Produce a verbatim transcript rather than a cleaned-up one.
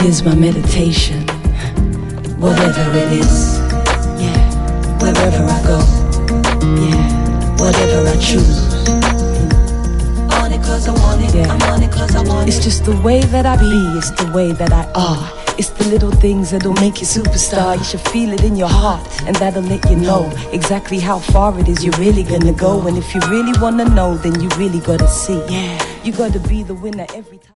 Here's my meditation. Whatever it is, yeah. Wherever I go, yeah. Whatever I choose, on it 'cause I want it, yeah. I'm on it 'cause I want it. It's just the way that I be, it's the way that I are. It's the little things that'll make you superstar. You should feel it in your heart, and that'll let you know exactly how far it is you're really gonna go. And if you really wanna know, then you really gotta see. Yeah, you gotta be the winner every time.